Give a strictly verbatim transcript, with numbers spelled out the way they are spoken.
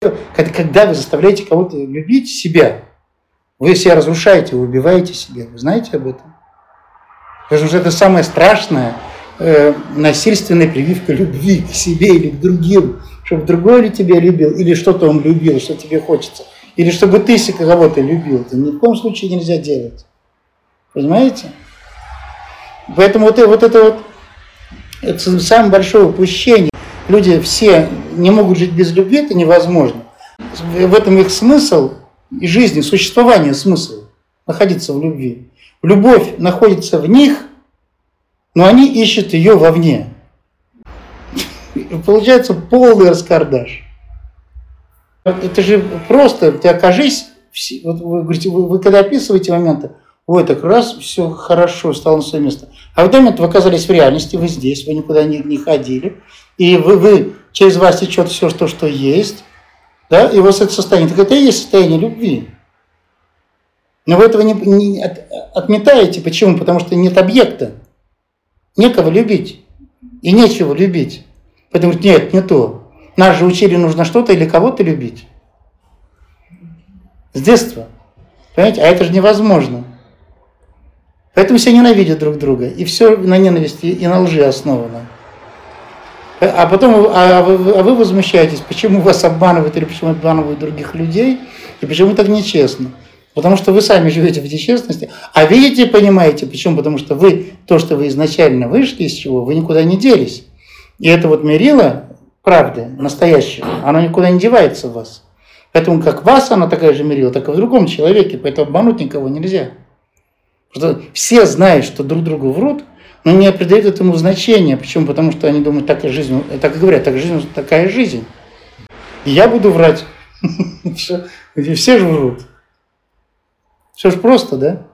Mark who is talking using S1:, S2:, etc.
S1: Когда вы заставляете кого-то любить себя, вы себя разрушаете, вы убиваете себя. Вы знаете об этом? Потому что это самое страшное, э, насильственная прививка любви к себе или к другим. Чтобы другой ли тебя любил, или что-то он любил, что тебе хочется. Или чтобы ты кого-то любил. Это ни в коем случае нельзя делать. Понимаете? Поэтому вот, вот это вот это самое большое упущение. Люди все не могут жить без любви, это невозможно. В этом их смысл и жизни, существование смысл находиться в любви. Любовь находится в них, но они ищут ее вовне. Получается полный раскардаш. Это же просто, ты окажись, вот вы говорите, вы, вы когда описываете моменты, ой, так раз, все хорошо, стало на свое место. А в этот момент вы оказались в реальности, вы здесь, вы никуда не, не ходили, и вы, вы, через вас течет все, что, что есть, да, и у вас это состояние, так это и есть состояние любви. Но вы этого не, не от, отметаете, почему? Потому что нет объекта, некого любить, и нечего любить. Поэтому нет, не то. Нас же учили, нужно что-то или кого-то любить. С детства. Понимаете? А это же невозможно. Поэтому все ненавидят друг друга. И все на ненависти и на лжи основано. А потом а вы, а вы возмущаетесь, почему вас обманывают или почему обманывают других людей, и почему так нечестно. Потому что вы сами живете в нечестности. А видите, понимаете, почему? Потому что вы, то, что вы изначально вышли из чего, вы никуда не делись. И это вот мерило правды, настоящего, оно никуда не девается в вас. Поэтому как вас оно такая же мерила, так и в другом человеке. Поэтому обмануть никого нельзя. Потому что все знают, что друг другу врут, но не придают этому значения. Почему? Потому что они думают, так и жизнь, так и говорят, так жизнь, такая жизнь. И я буду врать. Все же врут. Все же просто, да?